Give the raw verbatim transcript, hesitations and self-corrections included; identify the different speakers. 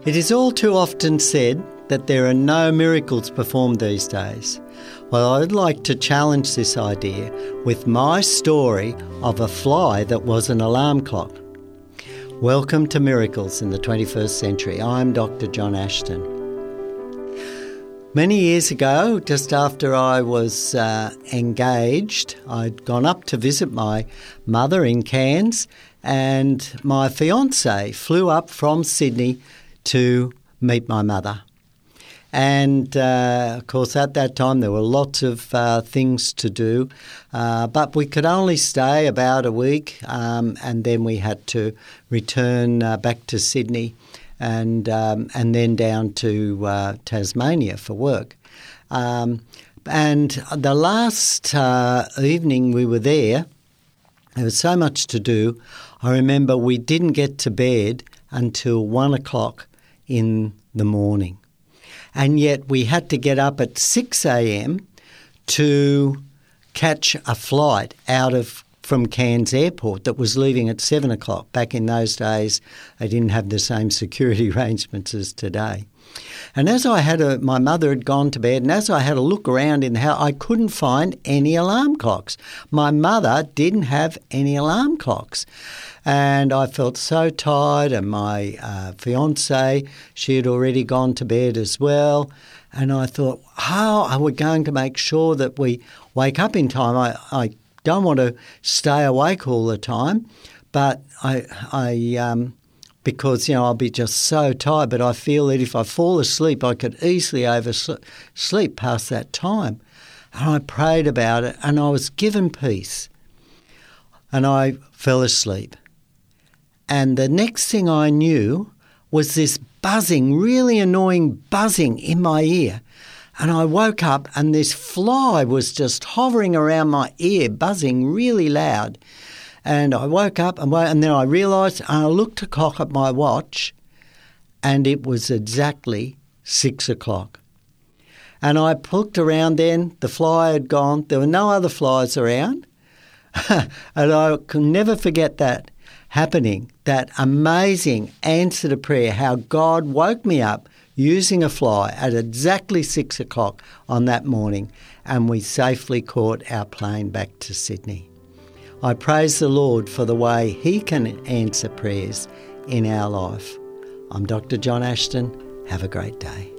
Speaker 1: It is all too often said that there are no miracles performed these days. Well, I'd like to challenge this idea with my story of a fly that was an alarm clock. Welcome to Miracles in the twenty-first century. I'm Doctor John Ashton. Many years ago, just after I was uh, engaged, I'd gone up to visit my mother in Cairns, and my fiancé flew up from Sydney to meet my mother. And, uh, of course, at that time there were lots of uh, things to do, uh, but we could only stay about a week, um, and then we had to return uh, back to Sydney and um, and then down to uh, Tasmania for work. Um, and the last uh, evening we were there, there was so much to do. I remember we didn't get to bed until one o'clock in the morning. And yet we had to get up at six a.m. to catch a flight out of from Cairns Airport that was leaving at seven o'clock. Back in those days, they didn't have the same security arrangements as today. And as I had a, my mother had gone to bed, and as I had a look around in the house, I couldn't find any alarm clocks. My mother didn't have any alarm clocks. And I felt so tired, and my uh, fiancée, she had already gone to bed as well. And I thought, how are we going to make sure that we wake up in time? I, I don't want to stay awake all the time, but I, I um, because, you know, I'll be just so tired, but I feel that if I fall asleep, I could easily oversleep past that time. And I prayed about it, and I was given peace, and I fell asleep. And the next thing I knew was this buzzing, really annoying buzzing in my ear. And I woke up and this fly was just hovering around my ear, buzzing really loud. And I woke up and, woke, and then I realised, and I looked a clock at my watch, and it was exactly six o'clock. And I looked around then, the fly had gone, there were no other flies around. And I can never forget that happening, that amazing answer to prayer, how God woke me up using a fly at exactly six o'clock on that morning, and we safely caught our plane back to Sydney. I praise the Lord for the way He can answer prayers in our life. I'm Doctor John Ashton. Have a great day.